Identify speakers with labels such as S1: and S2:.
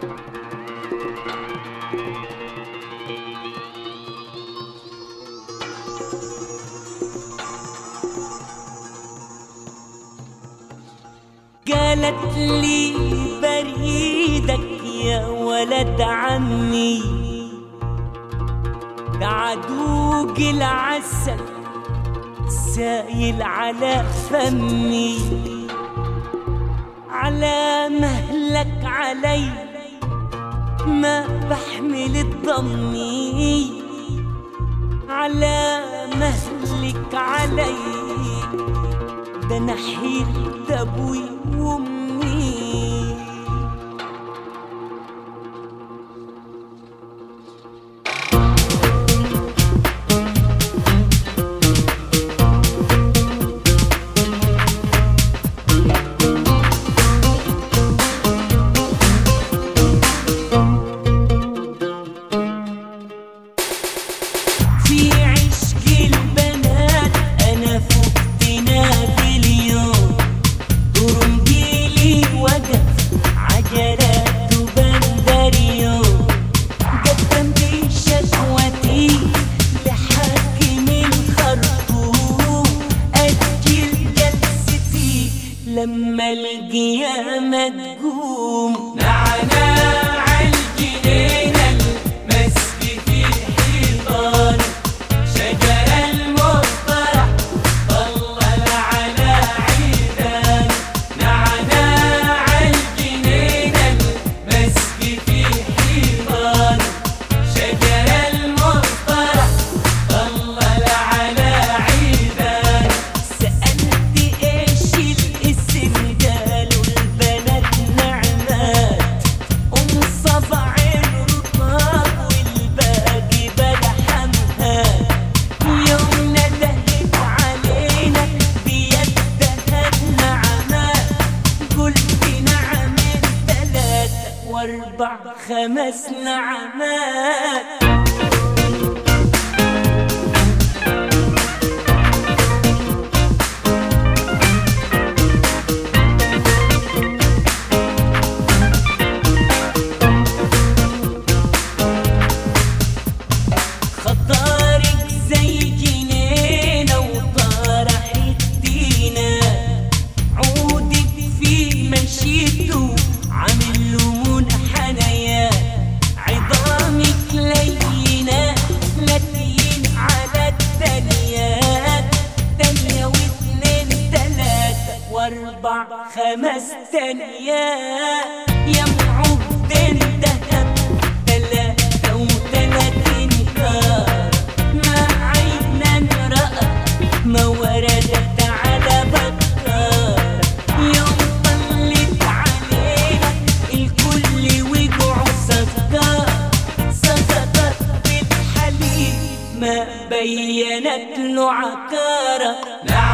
S1: قالت لي بريدك يا ولد عمي، ده عدوق العسل سايل على فمي، على مهلك علي ما بحمل الضمي، على مهلك علي ده انا حيلت ابوي وامي. في عشق البنات انا فقت نابليون، ورمجيلي وقف عجلات وبندريون، قدمت شكوتي لحاكم الخرطوم، أجل جلستي لما القيامة تقوم. نعناع الجنينة المسك في الحيطان، شجر المصطرح ضلل على عيدان، نعناع الجنينة المسك في الحيطان، شجر المصطرح ضلل على عيدان. سألت ايش الاسم قالوا البنات نعمات، ام صبع الرطاب والباقي بلا حمهات، يوم ندهت علينا بيدها النعمات، قلت نعم ثلاثة واربع خمس نعمات. خطارك زي جنينة وطارح الدينا، عودك في مشيته عامل له منحنية، عظامك لينة لاتين على التانيات، تانية واثنين تلاتة واربع خمس تانيات، يا معود دهب 33 كار، ما عينا رأت ما وردت على بكار، يوم طلت علينا الكل وقعوا سكار، صدقت بالحليب ما بينت له عكارة.